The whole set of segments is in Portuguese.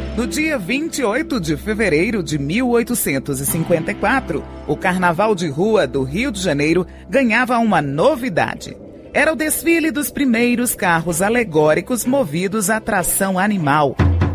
No dia 28 de fevereiro de 1854, o Carnaval de Rua do Rio de Janeiro ganhava uma novidade. Era o desfile dos primeiros carros alegóricos movidos a tração animal.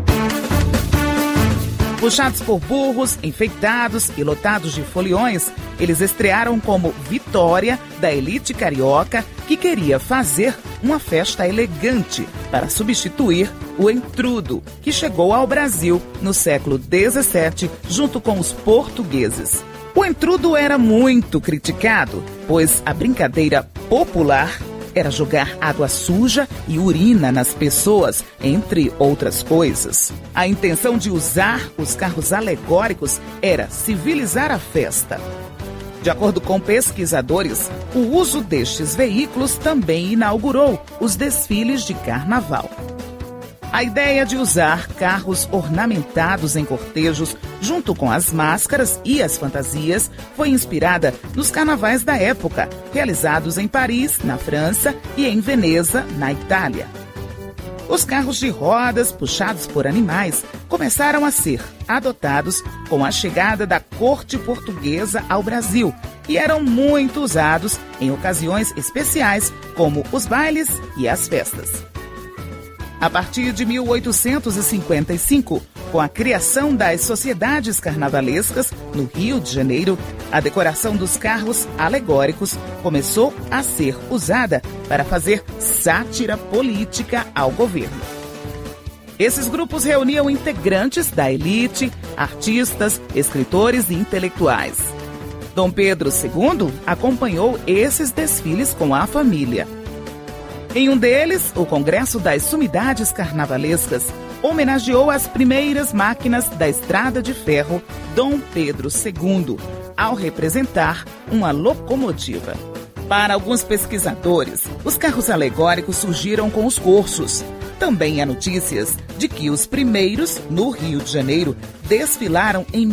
Puxados por burros, enfeitados e lotados de foliões, eles estrearam como vitória da elite carioca que queria fazer uma festa elegante para substituir o entrudo, que chegou ao Brasil no século XVII junto com os portugueses. O entrudo era muito criticado, pois a brincadeira popular era jogar água suja e urina nas pessoas, entre outras coisas. A intenção de usar os carros alegóricos era civilizar a festa. De acordo com pesquisadores, o uso destes veículos também inaugurou os desfiles de carnaval. A ideia de usar carros ornamentados em cortejos, junto com as máscaras e as fantasias, foi inspirada nos carnavais da época, realizados em Paris, na França, e em Veneza, na Itália. Os carros de rodas, puxados por animais, começaram a ser adotados com a chegada da corte portuguesa ao Brasil e eram muito usados em ocasiões especiais, como os bailes e as festas. A partir de 1855, com a criação das sociedades carnavalescas no Rio de Janeiro, a decoração dos carros alegóricos começou a ser usada para fazer sátira política ao governo. Esses grupos reuniam integrantes da elite, artistas, escritores e intelectuais. Dom Pedro II acompanhou esses desfiles com a família. Em um deles, o Congresso das Sumidades Carnavalescas homenageou as primeiras máquinas da Estrada de Ferro Dom Pedro II, ao representar uma locomotiva. Para alguns pesquisadores, os carros alegóricos surgiram com os cursos. Também há notícias de que os primeiros, no Rio de Janeiro, desfilaram em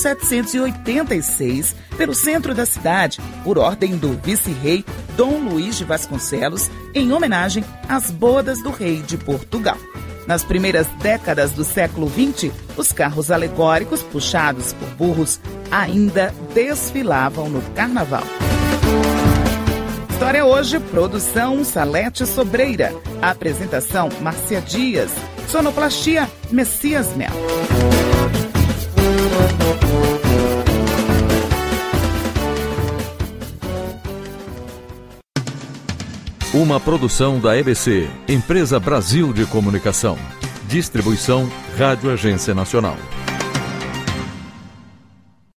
1786 pelo centro da cidade, por ordem do vice-rei Dom Luís de Vasconcelos, em homenagem às bodas do rei de Portugal. Nas primeiras décadas do século XX, os carros alegóricos, puxados por burros, ainda desfilavam no carnaval. História hoje, produção Salete Sobreira, apresentação Márcia Dias, sonoplastia Messias Melo. Uma produção da EBC, Empresa Brasil de Comunicação. Distribuição Rádio Agência Nacional.